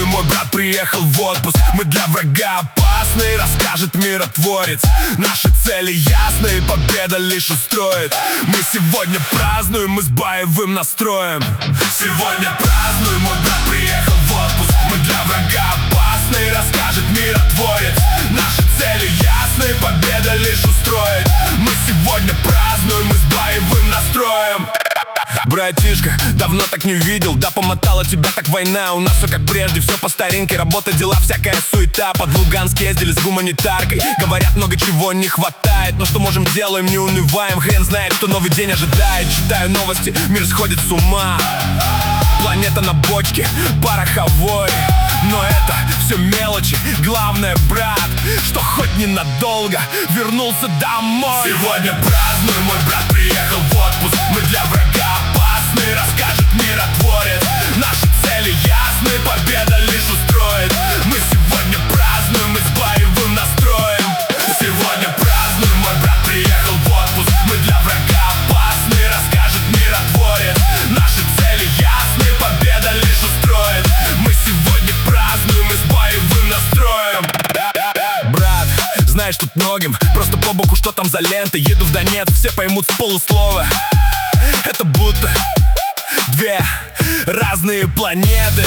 празднуем, мой брат приехал в отпуск. Мы для врага опасны, расскажет миротворец. Наши цели ясны, победа лишь устроит. Мы сегодня празднуем, мы с боевым настроем. Сегодня празднуем, мой брат приехал в отпуск. Мы для врага опасны, расскажет миротворец. Наши цели ясны, победа лишь устроит. Мы сегодня празднуем, мы с боевым настроем. Братишка, давно так не видел, да помотала тебя так война. У нас все как прежде, все по старинке, работа, дела, всякая суета. Под Луганск ездили с гуманитаркой, говорят, много чего не хватает. Но что можем, делаем, не унываем. Хрен знает, что новый день ожидает. Читаю новости, мир сходит с ума. Планета на бочке, пороховой. Но это все мелочи, главное, брат, что хоть ненадолго вернулся домой. Сегодня празднуем, мой брат приехал в отпуск. Мы для врага опасны, расскажет миротворец. Наши цели ясны, победа лишь устроит. Мы сегодня празднуем, мы с боевым настроем. Сегодня празднуем, мой брат приехал в отпуск. Мы для врага опасны, расскажет миротворец. Наши цели ясны, победа лишь устроит. Мы сегодня празднуем, мы с боевым настроем. Брат, знаешь, тут многим просто по боку, что там за лента. Еду в Донецк, все поймут с полуслова. Это будто две разные планеты.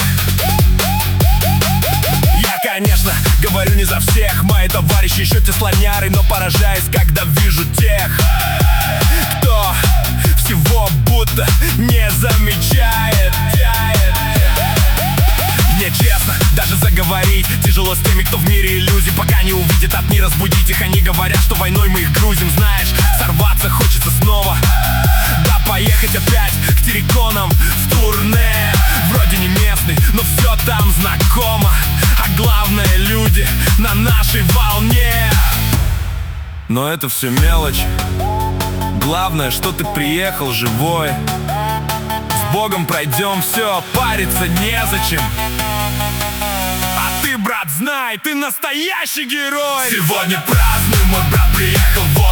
Я, конечно, говорю не за всех. Мои товарищи еще те слоняры, но поражаюсь, когда вижу тех, кто всего будто не замечает. Мне честно, даже заговорить тяжело с теми, кто в мире иллюзий. Пока не увидят, от не разбудить их. Они говорят, что войной мы их грузим. Знаешь, сорваться хочется снова. Да, поехать опять к терриконам в турне. Вроде не местный, но все там знакомо. А главное, люди на нашей волне. Но это все мелочь. Главное, что ты приехал живой. С Богом пройдем, все, париться незачем. А ты, брат, знай, ты настоящий герой. Сегодня празднуем, мой брат приехал в